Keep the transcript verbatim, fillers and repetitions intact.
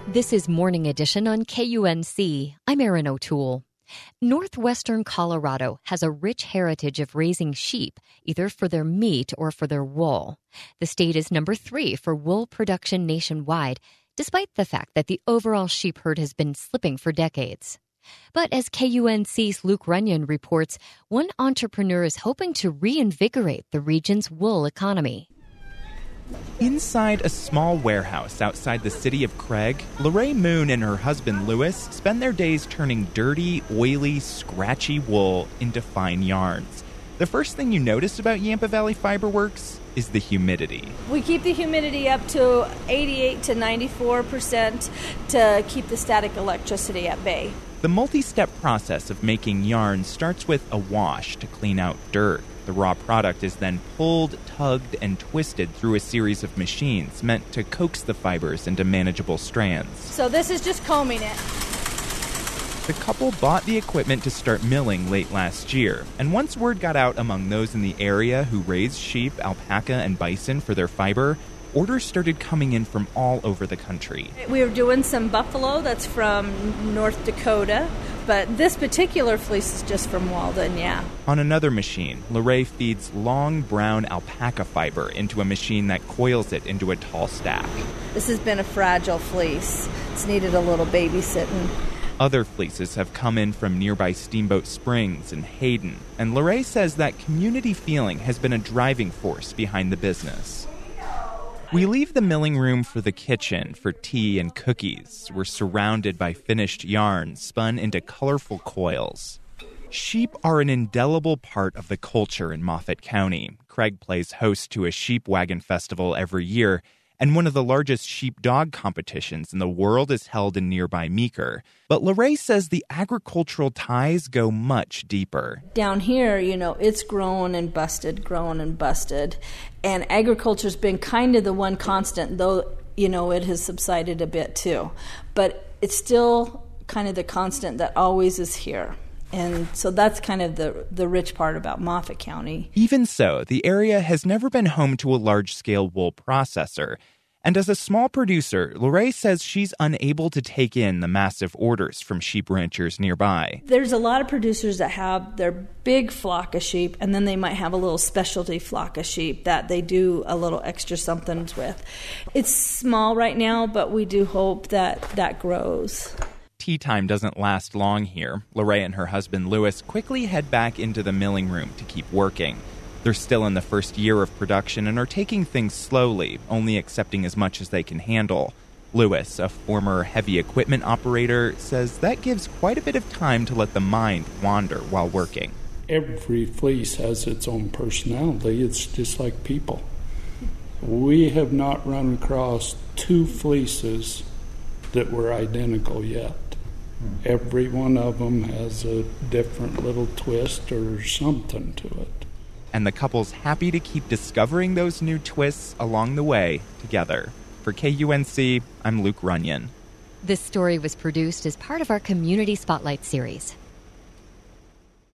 This is Morning Edition on K U N C. I'm Erin O'Toole. Northwestern Colorado has a rich heritage of raising sheep, either for their meat or for their wool. The state is number three for wool production nationwide, despite the fact that the overall sheep herd has been slipping for decades. But as K U N C's Luke Runyon reports, one entrepreneur is hoping to reinvigorate the region's wool economy. Inside a small warehouse outside the city of Craig, Lorraine Moon and her husband Louis spend their days turning dirty, oily, scratchy wool into fine yarns. The first thing you notice about Yampa Valley Fiber Works is the humidity. We keep the humidity up to eighty-eight to ninety-four percent to keep the static electricity at bay. The multi-step process of making yarn starts with a wash to clean out dirt. The raw product is then pulled, tugged, and twisted through a series of machines meant to coax the fibers into manageable strands. So this is just combing it. The couple bought the equipment to start milling late last year, and once word got out among those in the area who raise sheep, alpaca, and bison for their fiber, orders started coming in from all over the country. We were doing some buffalo that's from North Dakota, but this particular fleece is just from Walden, yeah. On another machine, Lorraine feeds long brown alpaca fiber into a machine that coils it into a tall stack. This has been a fragile fleece. It's needed a little babysitting. Other fleeces have come in from nearby Steamboat Springs and Hayden, and Lorraine says that community feeling has been a driving force behind the business. We leave the milling room for the kitchen for tea and cookies. We're surrounded by finished yarn spun into colorful coils. Sheep are an indelible part of the culture in Moffat County. Craig plays host to a sheep wagon festival every year, and one of the largest sheepdog competitions in the world is held in nearby Meeker. But Lorraine says the agricultural ties go much deeper. Down here, you know, it's grown and busted, grown and busted. And agriculture's been kind of the one constant, though, you know, it has subsided a bit too. But it's still kind of the constant that always is here. And so that's kind of the, the rich part about Moffat County. Even so, the area has never been home to a large-scale wool processor. And as a small producer, Lorraine says she's unable to take in the massive orders from sheep ranchers nearby. There's a lot of producers that have their big flock of sheep, and then they might have a little specialty flock of sheep that they do a little extra something with. It's small right now, but we do hope that that grows. Tea time doesn't last long here. Lorraine and her husband Louis quickly head back into the milling room to keep working. They're still in the first year of production and are taking things slowly, only accepting as much as they can handle. Louis, a former heavy equipment operator, says that gives quite a bit of time to let the mind wander while working. Every fleece has its own personality. It's just like people. We have not run across two fleeces that were identical yet. Every one of them has a different little twist or something to it. And the couple's happy to keep discovering those new twists along the way together. For K U N C, I'm Luke Runyon. This story was produced as part of our Community Spotlight series.